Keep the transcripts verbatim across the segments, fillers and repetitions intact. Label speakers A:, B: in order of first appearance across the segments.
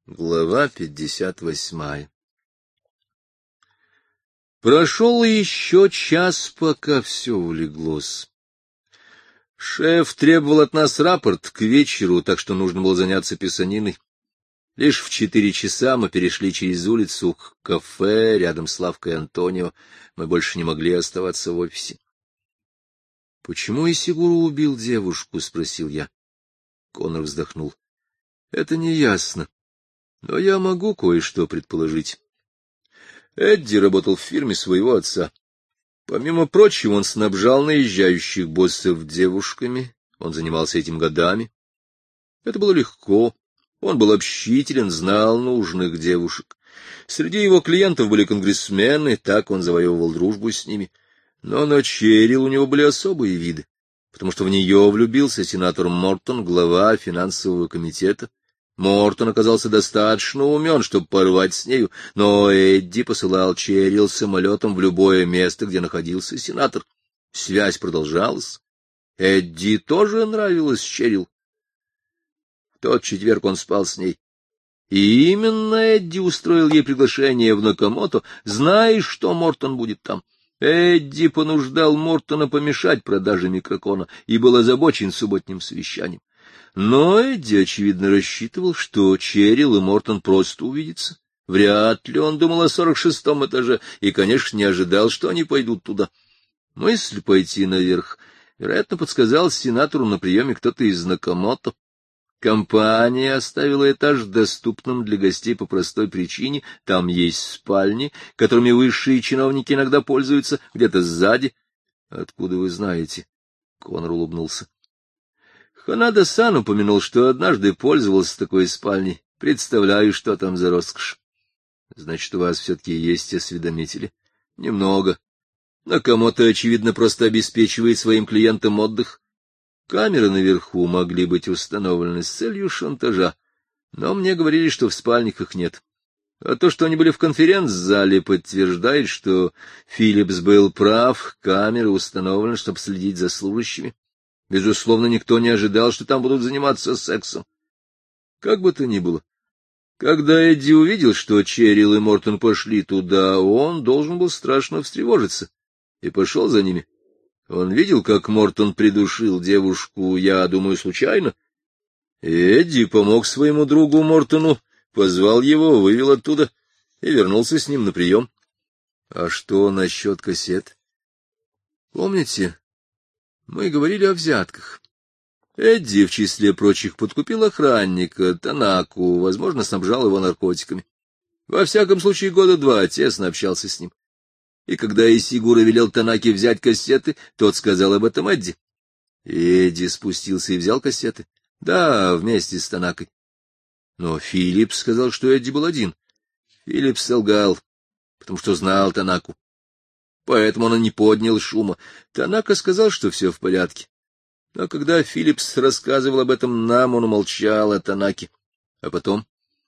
A: Глава пятьдесят восьмая. Прошел еще час, пока все улеглось. Шеф требовал от нас рапорт к вечеру, так что нужно было заняться писаниной. Лишь в четыре часа мы перешли через улицу к кафе рядом с лавкой Антонио. Мы больше не могли оставаться в офисе. — Почему Исигуру убил девушку? — спросил я. Коннор вздохнул. — Это неясно. Но я могу кое-что предположить. Эдди работал в фирме своего отца. Помимо прочего, он снабжал наезжающих боссов девушками. Он занимался этим годами. Это было легко. Он был общителен, знал нужных девушек. Среди его клиентов были конгрессмены, так он завоевывал дружбу с ними. Но на Черрил у него были особые виды, потому что в нее влюбился сенатор Мортон, глава финансового комитета. Мортон оказался достаточно умен, чтобы порвать с нею, но Эдди посылал Черрил самолетом в любое место, где находился сенатор. Связь продолжалась. Эдди тоже нравилась Черрил. В тот четверг он спал с ней. И именно Эдди устроил ей приглашение в Накамото, зная, что Мортон будет там. Эдди понуждал Мортона помешать продаже микрокона и был озабочен субботним совещанием. Но Эдди, очевидно, рассчитывал, что Черрил и Мортон просто увидятся. Вряд ли он думал о сорок шестом этаже и, конечно, не ожидал, что они пойдут туда. Мысль пойти наверх, вероятно, подсказал сенатору на приеме кто-то из Накамото. Компания оставила этаж доступным для гостей по простой причине. Там есть спальни, которыми высшие чиновники иногда пользуются, где-то сзади. — Откуда вы знаете? — Коннор улыбнулся. Ханада-сан упомянул, что однажды пользовался такой спальней. Представляю, что там за роскошь. Значит, у вас все-таки есть осведомители? Немного. Накамото, очевидно, просто обеспечивает своим клиентам отдых. Камеры наверху могли быть установлены с целью шантажа, но мне говорили, что в спальнях их нет. А то, что они были в конференц-зале, подтверждает, что Филлипс был прав, камеры установлены, чтобы следить за служащими. Безусловно, никто не ожидал, что там будут заниматься сексом. Как бы то ни было, когда Эдди увидел, что Черрил и Мортон пошли туда, он должен был страшно встревожиться и пошел за ними. Он видел, как Мортон придушил девушку, я думаю, случайно. И Эдди помог своему другу Мортону, позвал его, вывел оттуда и вернулся с ним на прием. А что насчет кассет? Помните, мы говорили о взятках. Эдди, в числе прочих, подкупил охранника, Танаку, возможно, снабжал его наркотиками. Во всяком случае, года два тесно общался с ним. И когда Исигура велел Танаке взять кассеты, тот сказал об этом Эдди. Эдди спустился и взял кассеты. Да, вместе с Танакой. Но Филлипс сказал, что Эдди был один. Филлипс солгал, потому что знал Танаку. Поэтому он и не поднял шума. Танака сказал, что все в порядке. Но когда Филлипс рассказывал об этом нам, он умолчал о Танаке. А потом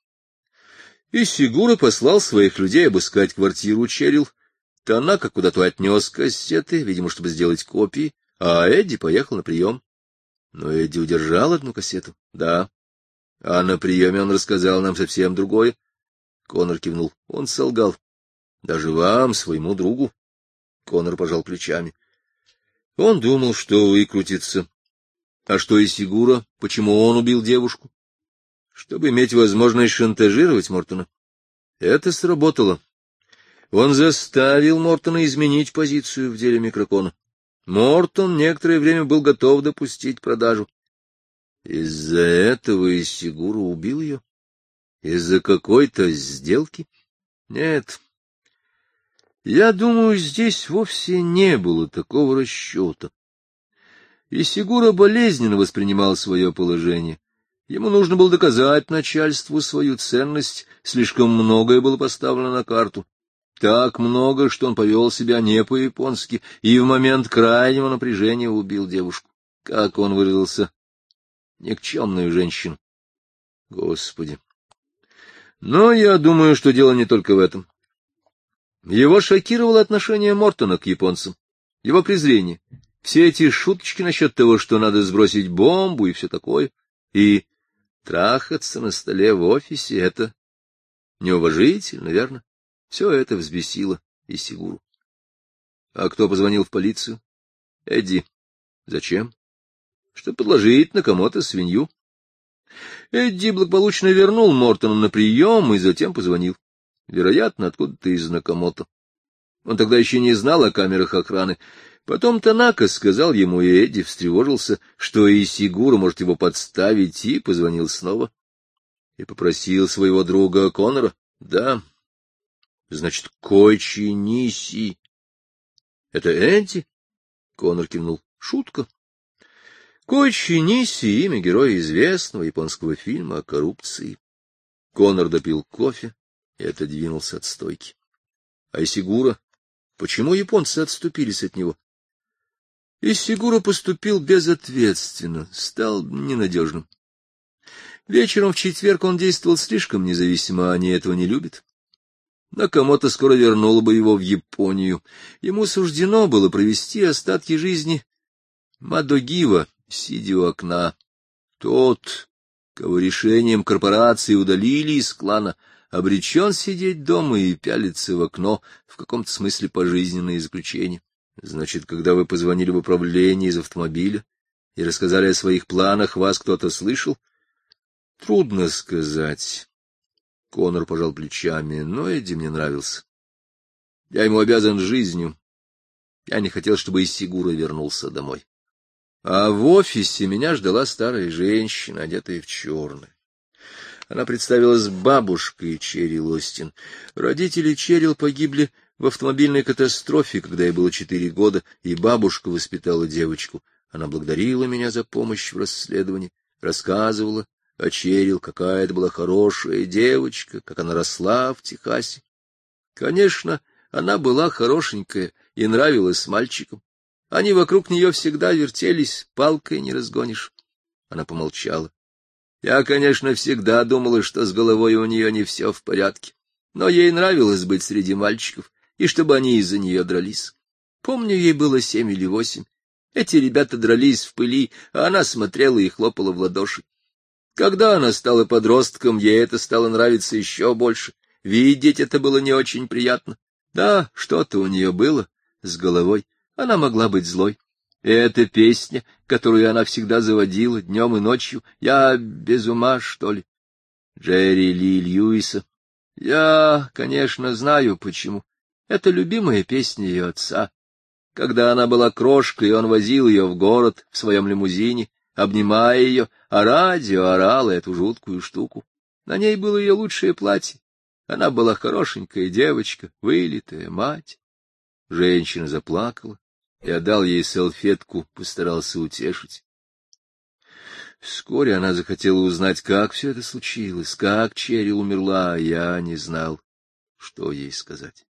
A: Исигура послал своих людей обыскать квартиру Черрил. Танака куда-то отнес кассеты, видимо, чтобы сделать копии, а Эдди поехал на прием. Но Эдди удержал одну кассету. Да. А на приеме он рассказал нам совсем другое. Коннор кивнул. Он солгал. Даже вам, своему другу. Коннор пожал плечами. Он думал, что выкрутится. А что Исигура? Почему он убил девушку? Чтобы иметь возможность шантажировать Мортона. Это сработало. Он заставил Мортона изменить позицию в деле микрокона. Мортон некоторое время был готов допустить продажу. Из-за этого Исигура убил ее? Из-за какой-то сделки? Нет. Я думаю, здесь вовсе не было такого расчета. Исигура болезненно воспринимал свое положение. Ему нужно было доказать начальству свою ценность, слишком многое было поставлено на карту. Так много, что он повел себя не по-японски и в момент крайнего напряжения убил девушку. Как он выразился? Никчемную женщину. Господи! Но я думаю, что дело не только в этом. Его шокировало отношение Мортона к японцам, его презрение, все эти шуточки насчет того, что надо сбросить бомбу и все такое. И трахаться на столе в офисе — это неуважительно, верно? Все это взбесило и Сигуру. А кто позвонил в полицию? Эдди. Зачем? Чтобы подложить на кому-то свинью. Эдди благополучно вернул Мортона на прием и затем позвонил. Вероятно, откуда-то из Накамото. Он тогда еще не знал о камерах охраны. Потом Танака сказал ему, и Эдди встревожился, что Исигура может его подставить, и позвонил снова. И попросил своего друга Коннора. Да, значит, Койчи Ниси. Это Эдди? Коннор кивнул. Шутка. Койчи Ниси — имя героя известного японского фильма о коррупции. Коннор допил кофе и отодвинулся от стойки. А Исигура? Почему японцы отступились от него? Исигура поступил безответственно, стал ненадежным. Вечером в четверг он действовал слишком независимо, они этого не любят. Накамото скоро вернула бы его в Японию. Ему суждено было провести остатки жизни Мадогива, сидя у окна. Тот, кого решением корпорации удалили из клана, обречен сидеть дома и пялиться в окно, в каком-то смысле пожизненное заключение. Значит, когда вы позвонили в управление из автомобиля и рассказали о своих планах, вас кто-то слышал? Трудно сказать. Коннор пожал плечами, но Эдди мне нравился. Я ему обязан жизнью. Я не хотел, чтобы Исигура вернулся домой. А в офисе меня ждала старая женщина, одетая в черное. Она представилась бабушкой Черрил Остин. Родители Черрил погибли в автомобильной катастрофе, когда ей было четыре года, и бабушка воспитала девочку. Она благодарила меня за помощь в расследовании, рассказывала о Черрил, какая это была хорошая девочка, как она росла в Техасе. Конечно, она была хорошенькая и нравилась мальчикам. Они вокруг нее всегда вертелись, палкой не разгонишь. Она помолчала. Я, конечно, всегда думала, что с головой у нее не все в порядке, но ей нравилось быть среди мальчиков, и чтобы они из-за нее дрались. Помню, ей было семь или восемь. Эти ребята дрались в пыли, а она смотрела и хлопала в ладоши. Когда она стала подростком, ей это стало нравиться еще больше. Видеть это было не очень приятно. Да, что-то у нее было с головой. Она могла быть злой. И эта песня, которую она всегда заводила днем и ночью, «Я без ума, что ли?» Джерри Ли Льюиса. Я, конечно, знаю, почему. Это любимая песня ее отца. Когда она была крошкой, он возил ее в город в своем лимузине, обнимая ее, а радио орало эту жуткую штуку. На ней было ее лучшее платье. Она была хорошенькая девочка, вылитая мать. Женщина заплакала. Я дал ей салфетку, постарался утешить. Вскоре она захотела узнать, как все это случилось, как Черрил умерла, а я не знал, что ей сказать.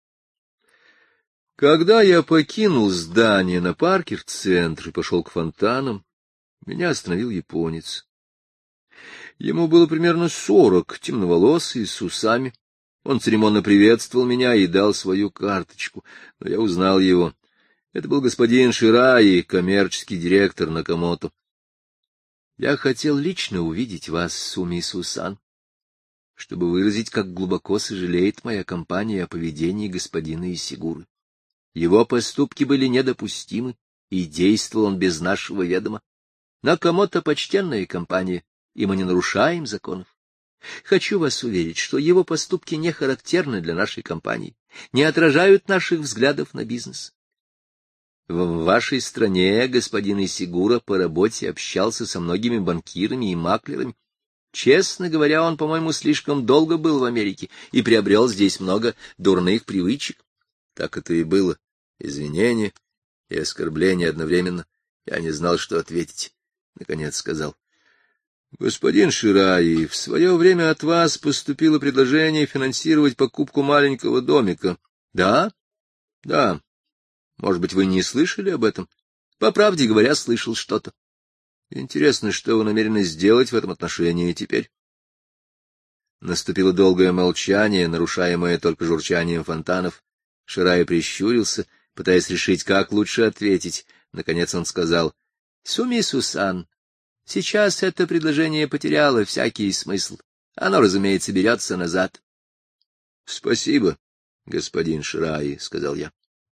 A: Когда я покинул здание на Паркер-центр и пошел к фонтанам, меня остановил японец. Ему было примерно сорок, темноволосый, с усами. Он церемонно приветствовал меня и дал свою карточку, но я узнал его. Это был господин Шираи, коммерческий директор Накамото. Я хотел лично увидеть вас, Сумису-сан, чтобы выразить, как глубоко сожалеет моя компания о поведении господина Исигуры. Его поступки были недопустимы, и действовал он без нашего ведома. Накамото — почтенная компания, и мы не нарушаем законов. Хочу вас уверить, что его поступки не характерны для нашей компании, не отражают наших взглядов на бизнес. В вашей стране господин Исигура по работе общался со многими банкирами и маклерами. Честно говоря, он, по-моему, слишком долго был в Америке и приобрел здесь много дурных привычек. Так это и было. Извинения и оскорбления одновременно. Я не знал, что ответить. Наконец сказал: господин Шираи, в свое время от вас поступило предложение финансировать покупку маленького домика. Да? Да. Может быть, вы не слышали об этом? По правде говоря, слышал что-то. Интересно, что вы намерены сделать в этом отношении теперь? Наступило долгое молчание, нарушаемое только журчанием фонтанов. Шираи прищурился, пытаясь решить, как лучше ответить. Наконец он сказал: Сумису-сан, Сейчас это предложение потеряло всякий смысл. Оно, разумеется, берется назад. — Спасибо, господин Шираи, — сказал я.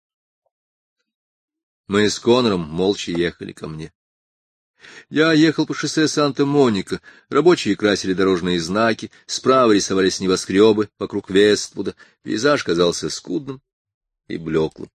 A: Мы с Конором молча ехали ко мне. Я ехал по шоссе Санта-Моника, рабочие красили дорожные знаки, справа рисовались небоскребы вокруг Вествуда, пейзаж казался скудным и блеклым.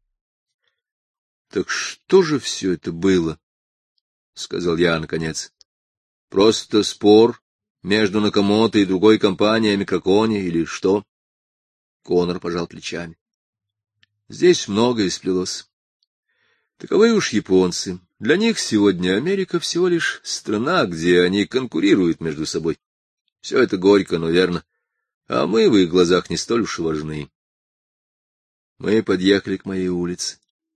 A: — Так что же все это было? — сказал я наконец. — Просто спор между Накамото и другой компанией о микроконе или что? Конор пожал плечами. Здесь многое сплелось. Таковы уж японцы. Для них сегодня Америка всего лишь страна, где они конкурируют между собой. Все это горько, но верно. А мы в их глазах не столь уж и важны. Мы подъехали к моей улице.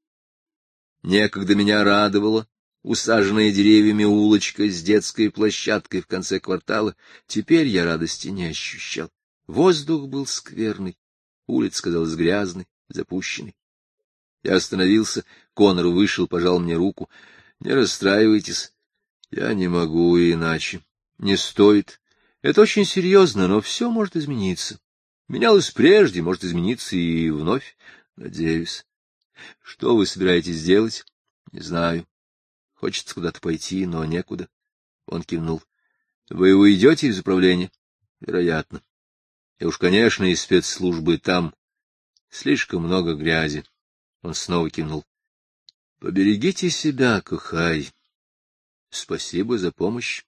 A: Некогда меня радовала усаженная деревьями улочка с детской площадкой в конце квартала. Теперь я радости не ощущал. Воздух был скверный, улица казалась грязной, запущенной. Я остановился, Конор вышел, пожал мне руку. — Не расстраивайтесь, я не могу иначе. Не стоит. Это очень серьезно, но все может измениться. Менялось прежде, может измениться и вновь, надеюсь. Что вы собираетесь делать? Не знаю. Хочется куда-то пойти, но некуда. Он кивнул. Вы уйдете из управления? Вероятно. И уж, конечно, из спецслужбы там слишком много грязи. Он снова кивнул. — Поберегите себя, Кохай. Спасибо за помощь.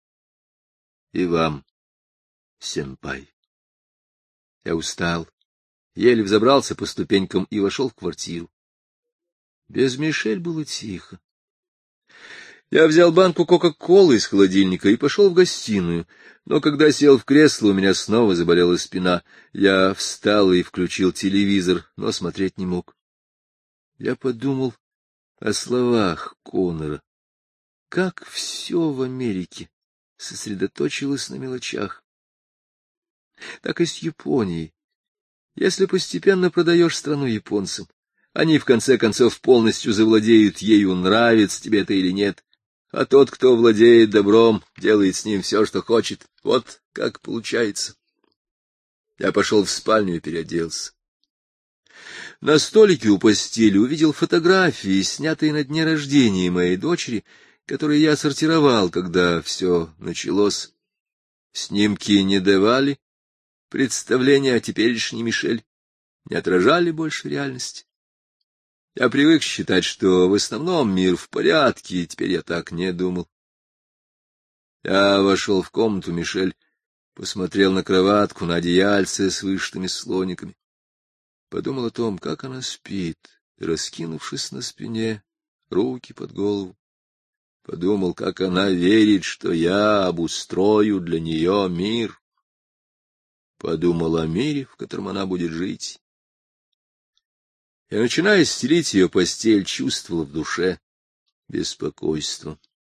A: И вам, сэмпай. Я устал, еле взобрался по ступенькам и вошел в квартиру. Без Мишель было тихо. Я взял банку кока-колы из холодильника и пошел в гостиную, но когда сел в кресло, у меня снова заболела спина. Я встал и включил телевизор, но смотреть не мог. Я подумал о словах Конора. Как все в Америке сосредоточилось на мелочах. Так и с Японией. Если постепенно продаешь страну японцам, они в конце концов полностью завладеют ею, нравится тебе это или нет. А тот, кто владеет добром, делает с ним все, что хочет. Вот как получается. Я пошел в спальню и переоделся. На столике у постели увидел фотографии, снятые на дне рождения моей дочери, которые я сортировал, когда все началось. Снимки не давали представления о теперешней Мишель, не отражали больше реальности. Я привык считать, что в основном мир в порядке, и теперь я так не думал. Я вошел в комнату Мишель, посмотрел на кроватку, на одеяльце с вышитыми слониками. Подумал о том, как она спит, раскинувшись на спине, руки под голову. Подумал, как она верит, что я обустрою для нее мир. Подумал о мире, в котором она будет жить. И, начиная стелить ее постель, чувствовал в душе беспокойство.